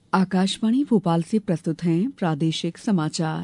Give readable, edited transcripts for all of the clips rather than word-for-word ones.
आकाशवाणी भोपाल से प्रस्तुत हैं प्रादेशिक समाचार।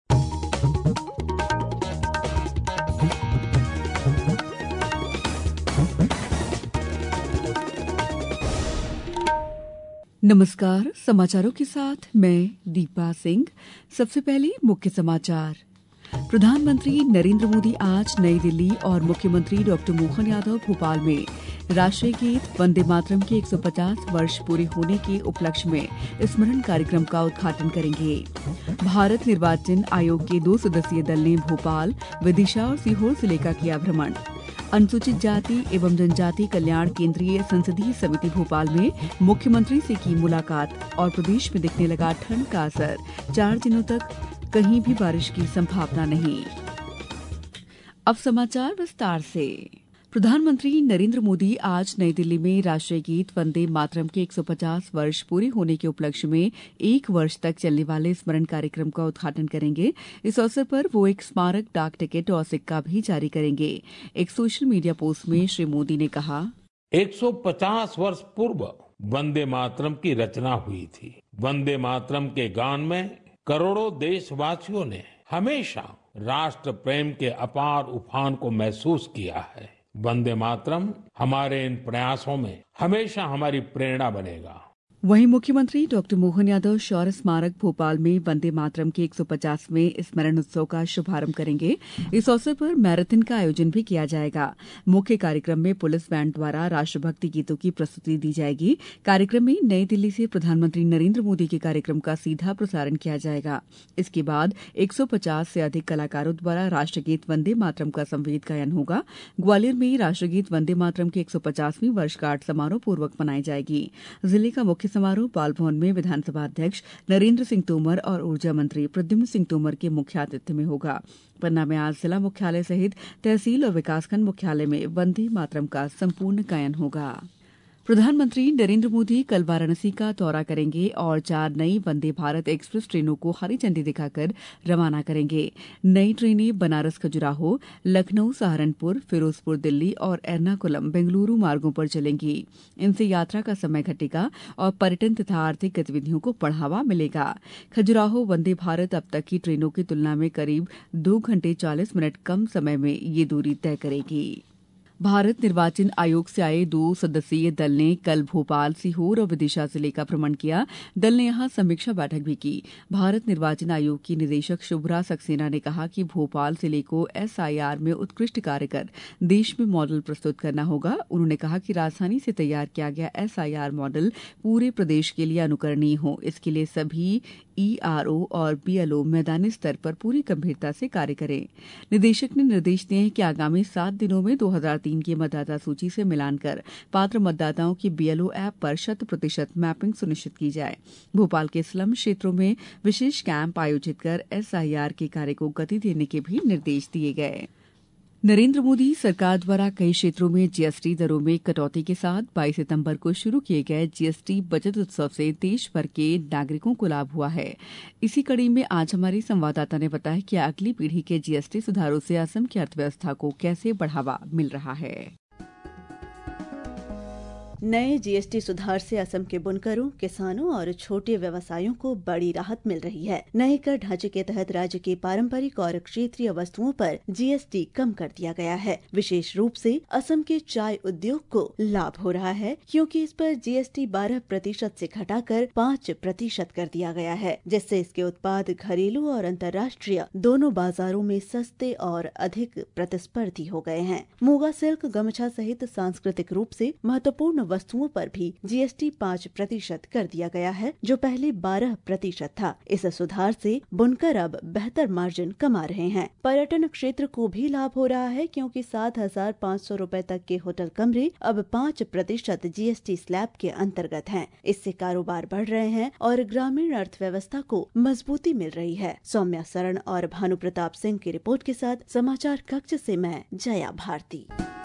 नमस्कार, समाचारों के साथ मैं दीपा सिंह। सबसे पहले मुख्य समाचार। प्रधानमंत्री नरेंद्र मोदी आज नई दिल्ली और मुख्यमंत्री डॉक्टर मोहन यादव भोपाल में राष्ट्रीय गीत वंदे मातरम के 150 वर्ष पूरे होने के उपलक्ष्य में स्मरण कार्यक्रम का उद्घाटन करेंगे। भारत निर्वाचन आयोग के 2 सदस्यीय दल ने भोपाल, विदिशा और सीहोर जिले का किया भ्रमण। अनुसूचित जाति एवं जनजाति कल्याण केंद्रीय संसदीय समिति भोपाल में मुख्यमंत्री से की मुलाकात और प्रदेश में दिखने लगा ठंड का असर। 4 दिनों तक कहीं भी बारिश की संभावना नहीं। अब समाचार विस्तार से। प्रधानमंत्री नरेंद्र मोदी आज नई दिल्ली में राष्ट्रीय गीत वंदे मातरम के 150 वर्ष पूरे होने के उपलक्ष्य में 1 वर्ष तक चलने वाले स्मरण कार्यक्रम का उद्घाटन करेंगे। इस अवसर पर वो एक स्मारक डाक टिकट और सिक्का भी जारी करेंगे। एक सोशल मीडिया पोस्ट में श्री मोदी ने कहा, 150 वर्ष पूर्व वंदे मातरम की रचना हुई थी। वंदे मातरम के गान में करोड़ों देशवासियों ने हमेशा राष्ट्र प्रेम के अपार उफान को महसूस किया है। वंदे मातरम हमारे इन प्रयासों में हमेशा हमारी प्रेरणा बनेगा। वहीं मुख्यमंत्री डॉक्टर मोहन यादव शौर्य स्मारक भोपाल में वंदे मातरम के 150वें स्मरण उत्सव का शुभारंभ करेंगे। इस अवसर पर मैराथन का आयोजन भी किया जाएगा। मुख्य कार्यक्रम में पुलिस बैंड द्वारा राष्ट्रभक्ति गीतों की प्रस्तुति दी जाएगी। कार्यक्रम में नई दिल्ली से प्रधानमंत्री नरेंद्र मोदी के कार्यक्रम का सीधा प्रसारण किया जाएगा। इसके बाद 150 से अधिक कलाकारों द्वारा राष्ट्रगीत वंदे मातरम का संवेद गायन होगा। ग्वालियर में राष्ट्रगीत वंदे मातरम की 150वीं वर्षगांठ समारोह पूर्वक मनाई जाएगी। जिले का मुख्य समारोह बाल भवन में विधानसभा अध्यक्ष नरेंद्र सिंह तोमर और ऊर्जा मंत्री प्रद्युम्न सिंह तोमर के मुख्य आतिथ्य में होगा। पन्ना में आज जिला मुख्यालय सहित तहसील और विकासखंड मुख्यालय में वंदे मातरम का संपूर्ण गायन होगा। प्रधानमंत्री नरेंद्र मोदी कल वाराणसी का दौरा करेंगे और 4 नई वंदे भारत एक्सप्रेस ट्रेनों को हरी झंडी दिखाकर रवाना करेंगे। नई ट्रेनें बनारस खजुराहो, लखनऊ सहारनपुर, फिरोजपुर दिल्ली और एर्नाकुलम बेंगलुरु मार्गों पर चलेंगी। इनसे यात्रा का समय घटेगा और पर्यटन तथा आर्थिक गतिविधियों को बढ़ावा मिलेगा। खजुराहो वंदे भारत अब तक की ट्रेनों की तुलना में करीब 2 घंटे 40 मिनट कम समय में ये दूरी तय करेगी। भारत निर्वाचन आयोग से आए 2 सदस्यीय दल ने कल भोपाल, सीहोर और विदिशा जिले का भ्रमण किया। दल ने यहां समीक्षा बैठक भी की। भारत निर्वाचन आयोग की निदेशक शुभ्रा सक्सेना ने कहा कि भोपाल जिले को SIR में उत्कृष्ट कार्य कर देश में मॉडल प्रस्तुत करना होगा। उन्होंने कहा कि राजधानी से तैयार किया गया SIR मॉडल पूरे प्रदेश के लिए अनुकरणीय हो। इसके लिए सभी ERO और BLO मैदानी स्तर पर पूरी गंभीरता से कार्य करें। निदेशक ने निर्देश दिए हैं कि आगामी 7 दिनों में 2003 की मतदाता सूची से मिलान कर पात्र मतदाताओं की BLO ऐप पर 100% मैपिंग सुनिश्चित की जाए। भोपाल के स्लम क्षेत्रों में विशेष कैंप आयोजित कर SIR के कार्य को गति देने के भी निर्देश दिए गए। नरेंद्र मोदी सरकार द्वारा कई क्षेत्रों में GST दरों में कटौती के साथ 22 सितंबर को शुरू किए गए GST बचत उत्सव से देश भर के नागरिकों को लाभ हुआ है। इसी कड़ी में आज हमारी संवाददाता ने बताया कि अगली पीढ़ी के GST सुधारों से असम की अर्थव्यवस्था को कैसे बढ़ावा मिल रहा है। नए GST सुधार से असम के बुनकरों, किसानों और छोटे व्यवसायों को बड़ी राहत मिल रही है। नए कर ढांचे के तहत राज्य के पारंपरिक और क्षेत्रीय वस्तुओं पर GST कम कर दिया गया है। विशेष रूप से असम के चाय उद्योग को लाभ हो रहा है, क्योंकि इस पर GST 12% से घटाकर 5% कर दिया गया है, जिससे इसके उत्पाद घरेलू और अंतर्राष्ट्रीय दोनों बाजारों में सस्ते और अधिक प्रतिस्पर्धी हो गए हैं। मूगा सिल्क, गमछा सहित सांस्कृतिक रूप से महत्वपूर्ण वस्तुओं पर भी GST 5% कर दिया गया है, जो पहले 12% था। इस सुधार से बुनकर अब बेहतर मार्जिन कमा रहे हैं। पर्यटन क्षेत्र को भी लाभ हो रहा है, क्योंकि 7,500 रुपए तक के होटल कमरे अब 5% GST स्लैब के अंतर्गत हैं। इससे कारोबार बढ़ रहे हैं और ग्रामीण अर्थव्यवस्था को मजबूती मिल रही है। सौम्या सरण और भानु प्रताप सिंह की रिपोर्ट के साथ समाचार कक्ष से मैं जया भारती।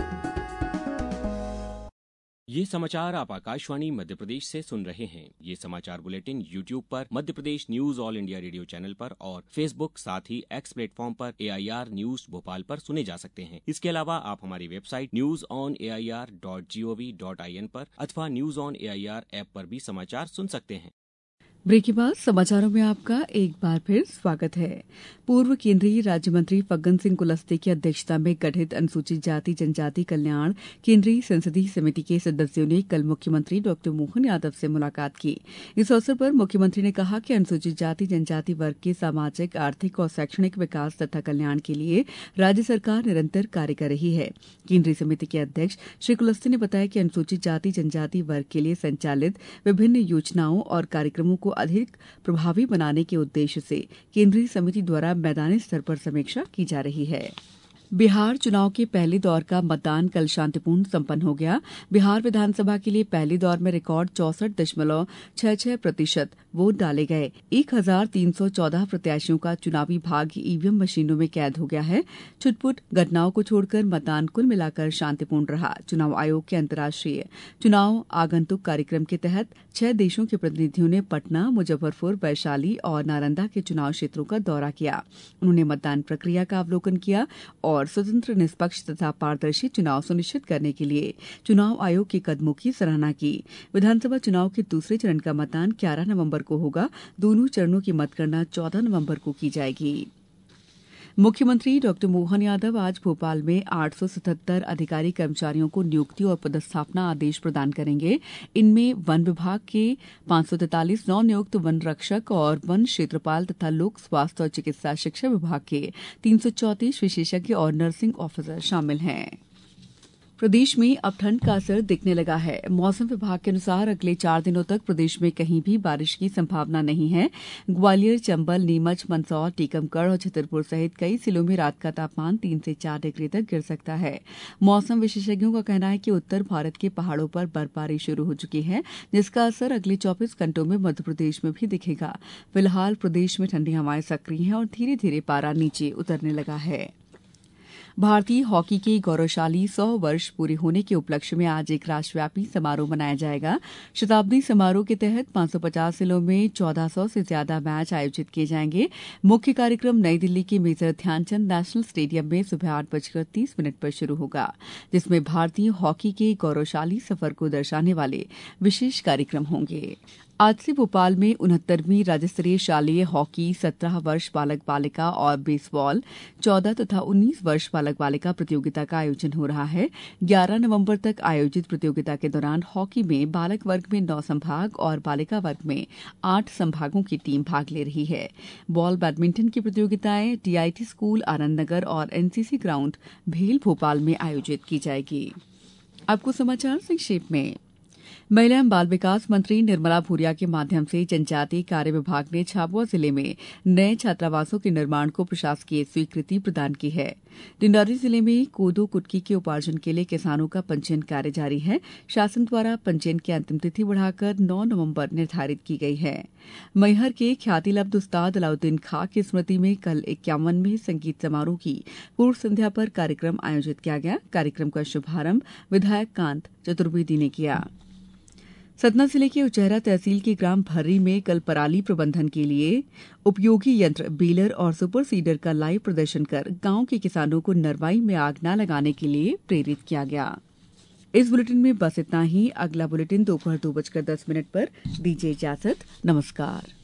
ये समाचार आप आकाशवाणी मध्य प्रदेश से सुन रहे हैं। ये समाचार बुलेटिन YouTube पर Madhya Pradesh news All India Radio channel पर और Facebook साथ ही X प्लेटफॉर्म पर AIR न्यूज भोपाल पर सुने जा सकते हैं। इसके अलावा आप हमारी वेबसाइट newsonair.gov.in पर अथवा न्यूज ऑन AIR ऐप पर भी समाचार सुन सकते हैं। ब्रेक के बाद समाचारों में आपका एक बार फिर स्वागत है। पूर्व केंद्रीय राज्य मंत्री फग्गन सिंह कुलस्ते की अध्यक्षता में गठित अनुसूचित जाति जनजाति कल्याण केंद्रीय संसदीय समिति के सदस्यों ने कल मुख्यमंत्री डॉ मोहन यादव से मुलाकात की। इस अवसर पर मुख्यमंत्री ने कहा कि अनुसूचित जाति जनजाति वर्ग के सामाजिक आर्थिक और शैक्षणिक विकास तथा कल्याण के लिए राज्य सरकार निरंतर कार्य कर रही है। केंद्रीय समिति के अध्यक्ष श्री कुलस्ते ने बताया कि अनुसूचित जाति जनजाति वर्ग के लिए संचालित विभिन्न योजनाओं और कार्यक्रमों को अधिक प्रभावी बनाने के उद्देश्य से केंद्रीय समिति द्वारा मैदानी स्तर पर समीक्षा की जा रही है। बिहार चुनाव के पहले दौर का मतदान कल शांतिपूर्ण संपन्न हो गया। बिहार विधानसभा के लिए पहले दौर में रिकॉर्ड 64.66% वोट डाले गए। 1314 प्रत्याशियों का चुनावी भाग्य ईवीएम मशीनों में कैद हो गया है। छुटपुट घटनाओं को छोड़कर मतदान कुल मिलाकर शांतिपूर्ण रहा। चुनाव आयोग के अंतर्राष्ट्रीय चुनाव आगंतुक कार्यक्रम के तहत 6 देशों के प्रतिनिधियों ने पटना, मुजफ्फरपुर, वैशाली और नालंदा के चुनाव क्षेत्रों का दौरा किया। उन्होंने मतदान प्रक्रिया का अवलोकन किया और स्वतंत्र, निष्पक्ष तथा पारदर्शी चुनाव सुनिश्चित करने के लिए चुनाव आयोग के कदमों की सराहना की। विधानसभा चुनाव के दूसरे चरण का मतदान 11 नवंबर को होगा। दोनों चरणों की मतगणना 14 नवंबर को की जाएगी। मुख्यमंत्री डॉ मोहन यादव आज भोपाल में 877 अधिकारी कर्मचारियों को नियुक्ति और पदस्थापना आदेश प्रदान करेंगे। इनमें वन विभाग के 543 नवनियुक्त वन रक्षक और वन क्षेत्रपाल तथा लोक स्वास्थ्य और चिकित्सा शिक्षा विभाग के 334 विशेषज्ञ और नर्सिंग ऑफिसर शामिल हैं। प्रदेश में अब ठंड का असर दिखने लगा है। मौसम विभाग के अनुसार अगले 4 दिनों तक प्रदेश में कहीं भी बारिश की संभावना नहीं है। ग्वालियर, चंबल, नीमच, मंदसौर, टीकमगढ़ और छतरपुर सहित कई जिलों में रात का तापमान 3 से 4 डिग्री तक गिर सकता है। मौसम विशेषज्ञों का कहना है कि उत्तर भारत के पहाड़ों पर बर्फबारी शुरू हो चुकी है, जिसका असर अगले 24 घंटों में मध्यप्रदेश में भी दिखेगा। फिलहाल प्रदेश में ठंडी हवाएं सक्रिय हैं और धीरे धीरे पारा नीचे उतरने लगा है। भारतीय हॉकी के गौरवशाली 100 वर्ष पूरे होने के उपलक्ष्य में आज एक राष्ट्रव्यापी समारोह मनाया जाएगा। शताब्दी समारोह के तहत 550 जिलों में 1400 से ज्यादा मैच आयोजित किए जाएंगे। मुख्य कार्यक्रम नई दिल्ली के मेजर ध्यानचंद नेशनल स्टेडियम में सुबह 8:30 पर शुरू होगा, जिसमें भारतीय हॉकी के गौरवशाली सफर को दर्शाने वाले विशेष कार्यक्रम होंगे। आज से भोपाल में 69वीं राज्य स्तरीय शालेय हॉकी 17 वर्ष बालक बालिका और बेसबॉल 14 तथा 19 वर्ष बालक बालिका प्रतियोगिता का आयोजन हो रहा है। 11 नवंबर तक आयोजित प्रतियोगिता के दौरान हॉकी में बालक वर्ग में 9 संभाग और बालिका वर्ग में 8 संभागों की टीम भाग ले रही है। बॉल बैडमिंटन की प्रतियोगिताएं टीआईटी स्कूल आनंदनगर और एनसीसी ग्राउंड भेल भोपाल में आयोजित की जाएगी। आपको समाचार संक्षेप में। महिला एवं बाल विकास मंत्री निर्मला भूरिया के माध्यम से जनजातीय कार्य विभाग ने झाबुआ जिले में नए छात्रावासों के निर्माण को प्रशासकीय स्वीकृति प्रदान की है। डिंडौरी जिले में कोदो कुटकी के उपार्जन के लिए किसानों का पंजीयन कार्य जारी है। शासन द्वारा पंजीयन की अंतिम तिथि बढ़ाकर 9 नवंबर निर्धारित की गई है। मैहर के ख्यातिलब्ध उस्ताद अलाउद्दीन खां की स्मृति में कल 51वें संगीत समारोह की पूर्व संध्या पर कार्यक्रम आयोजित किया गया। कार्यक्रम का शुभारंभ विधायक कांत चतुर्वेदी ने किया। सतना जिले के उचेहरा तहसील के ग्राम भर्री में कल पराली प्रबंधन के लिए उपयोगी यंत्र बेलर और सुपर सीडर का लाइव प्रदर्शन कर गांव के किसानों को नरवाई में आग न लगाने के लिए प्रेरित किया गया। इस बुलेटिन में बस इतना ही। अगला बुलेटिन दोपहर 2:10 पर दीजिए इजाजत। नमस्कार।